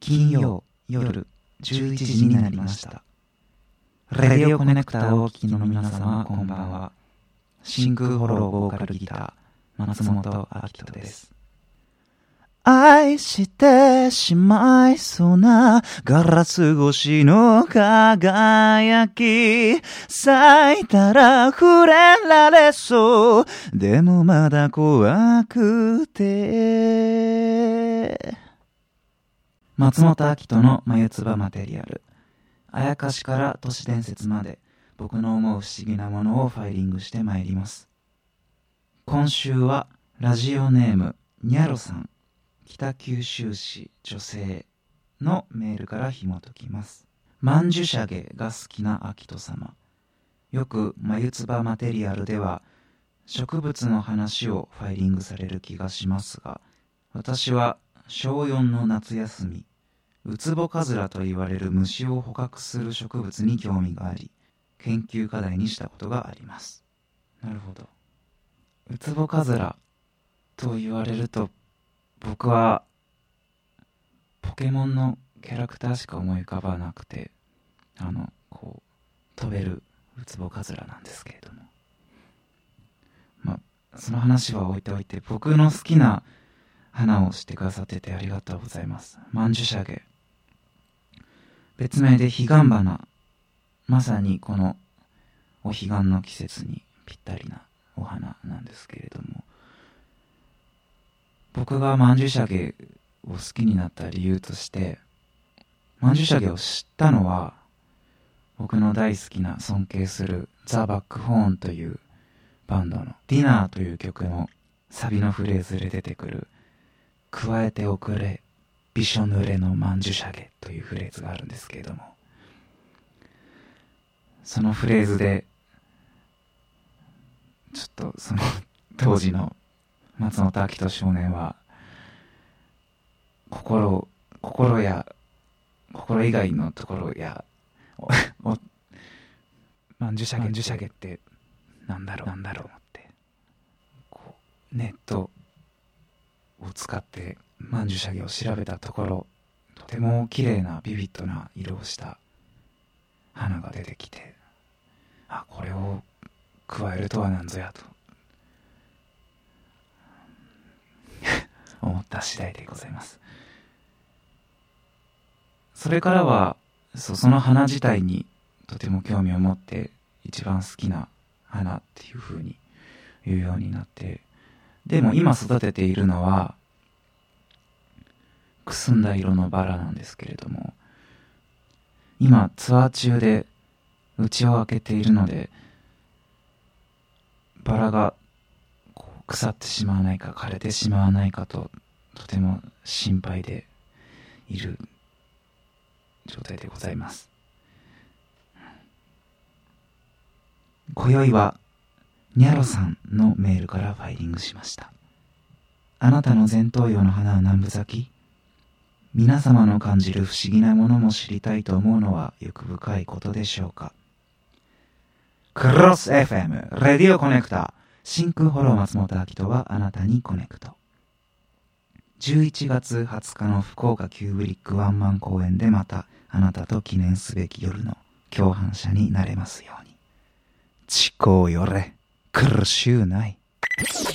金曜夜11時になりました。レディオコネクターをお聞きの皆様こんばんは。真空ホローボーカルギター松本明人です。愛してしまいそうなガラス越しの輝き、咲いたら触れられそう、でもまだ怖くて。松本明人の眉唾マテリアル。あやかしから都市伝説まで僕の思う不思議なものをファイリングしてまいります。今週はラジオネームにゃろさん、北九州市女性のメールから紐解きます。まんじゅしゃげが好きな明人様。よく眉唾マテリアルでは植物の話をファイリングされる気がしますが、私は小4の夏休み、ウツボカズラと言われる虫を捕獲する植物に興味があり、研究課題にしたことがあります。なるほど。ウツボカズラと言われると、僕はポケモンのキャラクターしか思い浮かばなくて、こう飛べるウツボカズラなんですけれども、その話は置いておいて、僕の好きな花をしてくださっててありがとうございます。まんじゅしゃげ、別名で彼岸花、まさにこのお彼岸の季節にぴったりなお花なんですけれども、僕がまんじゅしゃげを好きになった理由として、まんじゅしゃげを知ったのは、僕の大好きな尊敬するザ・バックホーンというバンドのディナーという曲のサビのフレーズで出てくる、加えておくれびしょ濡れのまんじゅしゃげというフレーズがあるんですけれども、そのフレーズでちょっとその当時の松本明人少年は心以外のところやまんじゅしゃげってなんだろう思って、こうネットを使ってまんじゅしゃげを調べたところ、とても綺麗なビビッドな色をした花が出てきて、これを加えるとは何ぞやと思った次第でございます。それからはその花自体にとても興味を持って、一番好きな花っていう風に言うようになって、でも今育てているのはくすんだ色のバラなんですけれども、今ツアー中で家を開けているので、バラが腐ってしまわないか枯れてしまわないかととても心配でいる状態でございます。今宵はにゃろさんのメールからファイリングしました。あなたの前頭葉の花は何分咲き？皆様の感じる不思議なものも知りたいと思うのは欲深いことでしょうか。クロス FM レディオコネクタ、真空ホロー松本明人はあなたにコネクト。11月20日の福岡キューブリックワンマン公演でまたあなたと記念すべき夜の共犯者になれますように。ちこうよれ苦しゅうない。